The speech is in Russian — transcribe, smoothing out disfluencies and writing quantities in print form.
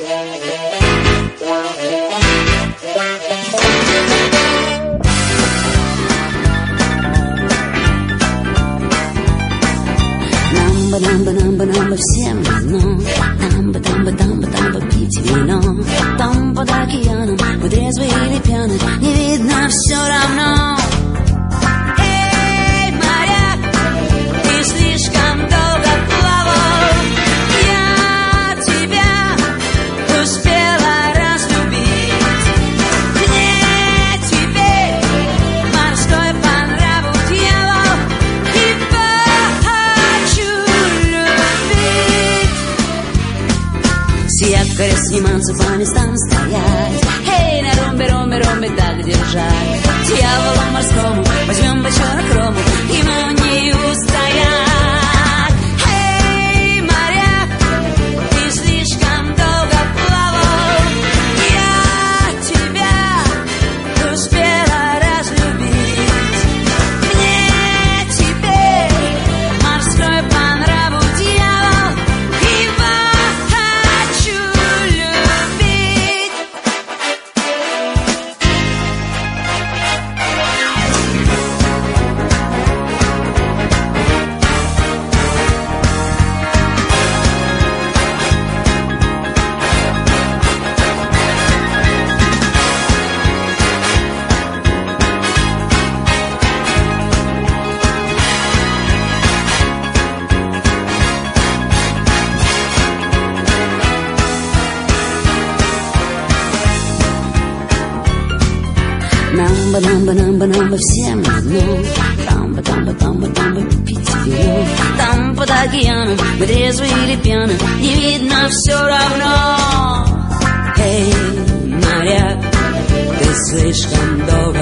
Нам бы всем равно, нам бы пить вино. Там под океаном, мы трезвы или пьяны, не видно все равно. Эй, моряк, ты слишком долго плавал, я тебя успела разлюбить. Мне теперь морской по нраву дьявол, и хочу любить. С якоря сниматься, по местам стоять, эй, на румбе так держать. Дьяволу морскому возьмем бочонок рому, ему не устоять. Эй, моряк, ты слишком долго плавал, я тебя успела разлюбить. Мне теперь морской по нраву дьявол, и хочу любить. Нам бы всем равно, там бы пить вино. Там под океаном, мы трезвы или пьяны, не видно все равно. Эй, моряк, ты слишком долго